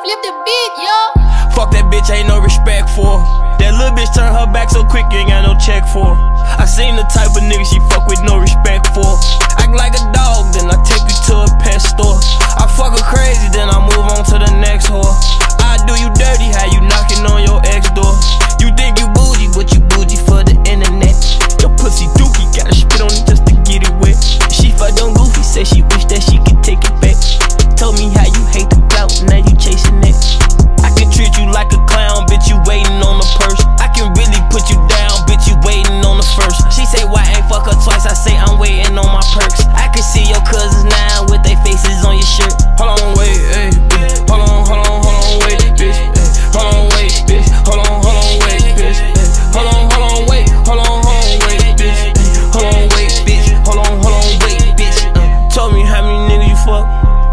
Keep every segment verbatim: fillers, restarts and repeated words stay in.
flip the beat, yo. Fuck that bitch, ain't no respect for her. That little bitch turn her back so quick, you ain't got no check for her. I seen the type of nigga she fuck with, no respect for her. Act like a dog, then I take you to a pet store. I fuck her crazy, then I move on to the next whore. I do you dirty, how you knocking on your ex door. You think you bougie, but you bougie for the internet. Your pussy dookie, gotta spit on it just to get it wet. She fucked on Goofy, say she wish that she could take it back. Told me how you hate the clout, now you chasing it. I can treat you like a clown, bitch, you waiting on the purse. I can really put you down, bitch, you waiting on the first. She say, why ain't fuck her twice? I say, I'm waiting on my perks. I can see your cousins now with their faces on your shirt. Hold on, wait, ayy, bitch. Hold on, hold on, hold on, wait, bitch. Ay. Hold on, wait, bitch. Hold on, hold on, wait, bitch. Ay. Hold on, hold on, wait. Hold on, hold on, wait, bitch. Ay. Hold on, wait, bitch. Hold on, hold on, wait, bitch. Uh. Told me how many niggas you fuck.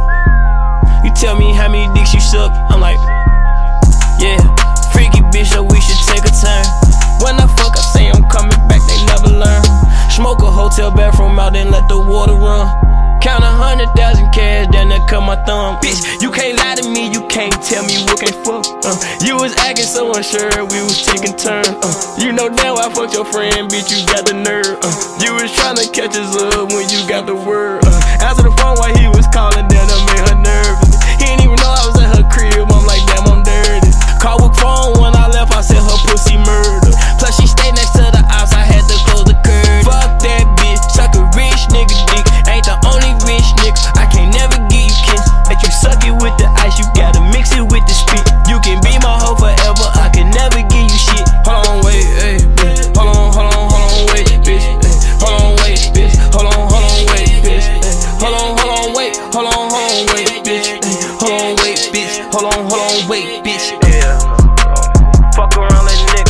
You tell me how many dicks you suck. I'm like, yeah, freaky bitch, so we should take a turn. When I fuck, I say I'm coming back, they never learn. Smoke a hotel bathroom out, then let the water run. Count a hundred thousand cash, then they cut my thumb. Bitch, you can't lie to me, you can't tell me what can't fuck. Uh, you was acting so unsure, we was taking turns. Uh, you know damn I fucked your friend, bitch, you got the nerve. Uh, you was tryna catch his up when you got the word. Uh, answer the phone while he was calling, then that made her nervous. He didn't even know I was at her crib, I'm like, damn, I'm dirty. Call with phone when I left, I said her pussy murder. Plus she stayed next to the house, I had to close the curtain. Fuck that bitch, suck a rich nigga dick. Ain't the only rich nigga, I can't never give you kiss. Let you suck it with the ice, you gotta mix it with the spit. You can be my hoe forever, I can never give you shit. Hold on, wait, ayy, bitch. Hold on, hold on, hold on, wait, bitch. Ay. Hold on, wait, bitch. Hold on, hold on, wait, bitch. Ay. Hold on, hold on, wait. Hold on, hold on, wait, bitch. Ay. Hold on, wait, bitch. Hold on, hold on, wait, bitch. Yeah. Fuck around that nigga.